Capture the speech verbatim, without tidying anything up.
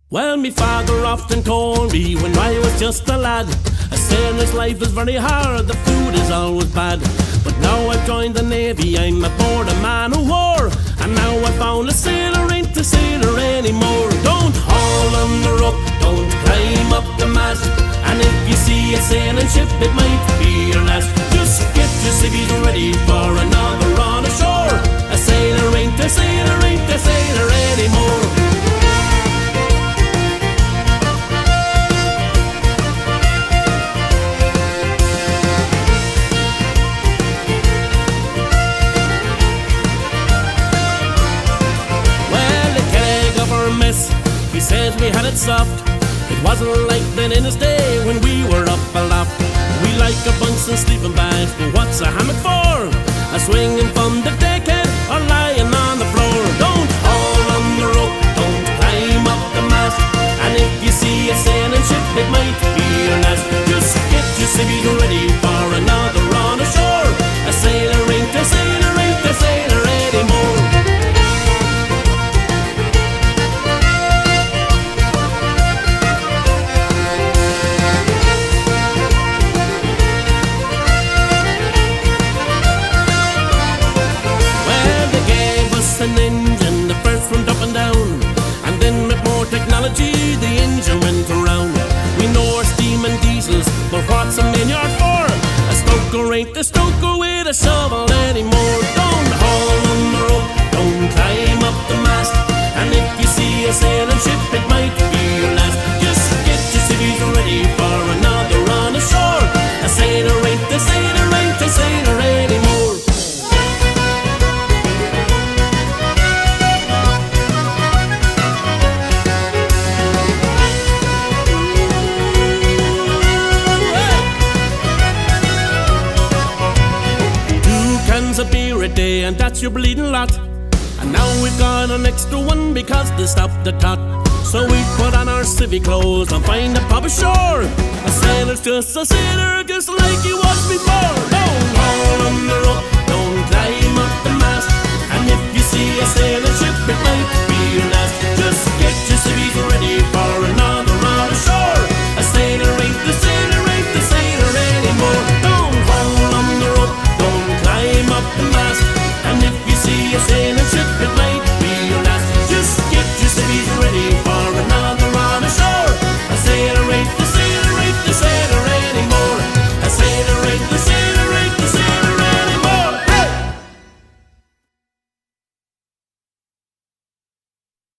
Well, me father often told me when I was just a lad, a sailor's life is very hard, the food is always bad. But now I've joined the Navy, I'm aboard a man of war, and now I found a sailor ain't a sailor anymore. Don't haul on the rope, don't climb up the mast, and if you see a sailing ship, it might be your last. Just get your civvies ready for another run ashore. A sailor ain't a sailor, ain't a sailor anymore. He says we had it soft. It wasn't like then in his day when we were up aloft. We like a bunks and sleeping bags, but what's a hammock for? A swinging from the deckhead or lying on the floor. Don't haul on the rope, don't climb up the mast, and if you see a sailing ship, it might be your last. Just get your civvies ready for another run ashore. A sailor ain't a sailor, ain't a sailor anymore. An engine, the first one up and down, and then with more technology the engine went around. We know our steam and diesels, but what's a main-yard for? A stoker ain't a stoker with a shovel anymore. Don't haul on the rope, don't climb up the mast, and if you see a sailing ship, it might be your last. Just get your civvies ready for another run ashore. A sailor ain't a sailor, ain't a sailor anymore. A beer a day, and that's your bleeding lot. And now we've got an extra one because they stopped the tot. So we put on our civvy clothes and find a pub ashore. A sailor's just a sailor, just like he was before. Don't haul on the rope, don't climb up the mast, and if you see a sailing ship, it might